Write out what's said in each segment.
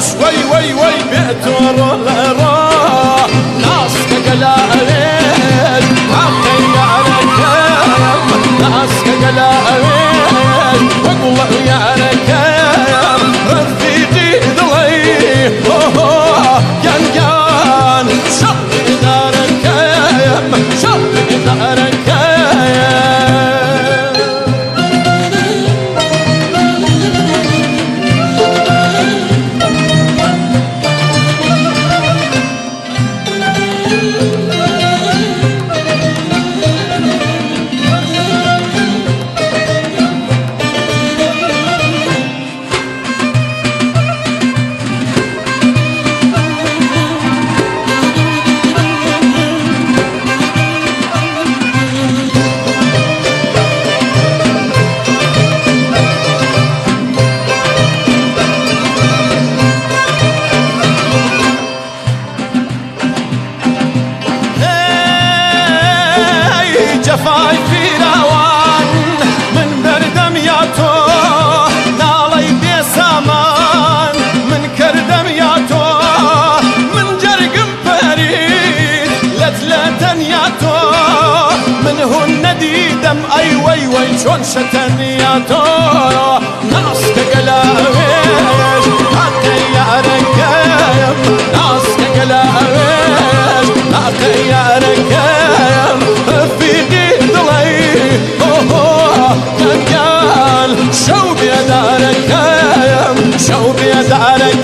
هوش وي وي وي بيتور الراح ناس كقلاويش حقي عليكم ناس كقلاويش وقوة يا ركام رفيقي ضلي كان شب دارك شب دارك جفاي في روان من بردم ياتو نالي بيسامان من كردم ياتو من جرقم فريد لتلاتن ياتو من هن ديدم اي وي وي شون شتن ياتو ناس كقلاويش حتى يا ركايم ناس كقلاويش حتى يا ركايم شو بيدارك شو بيدارك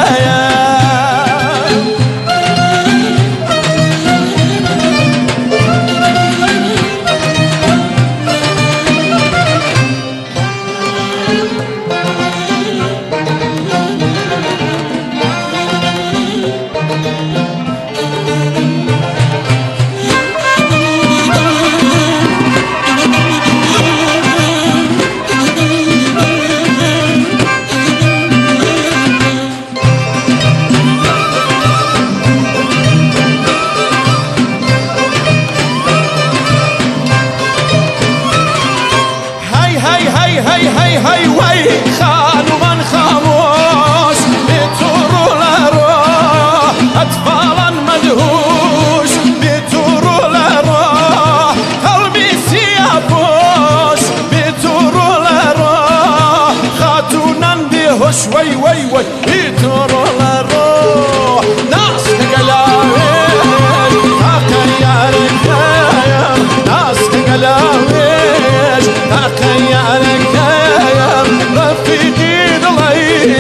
هاي وي خان ومن خاموش بيتورو لروح أطفالا مدهوش بيتورو لروح قلبي سيابوش بيتورو لروح خاتونا بيهوش وي وي وي بيتورو لروح ناس كقلاويش حقا يا ركايم ناس كقلاويش حقا يا ركايم رفيقي ضلي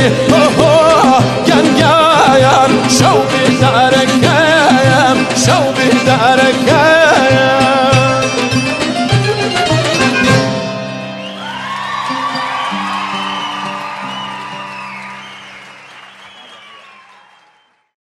كان شو بدارك شو بدارك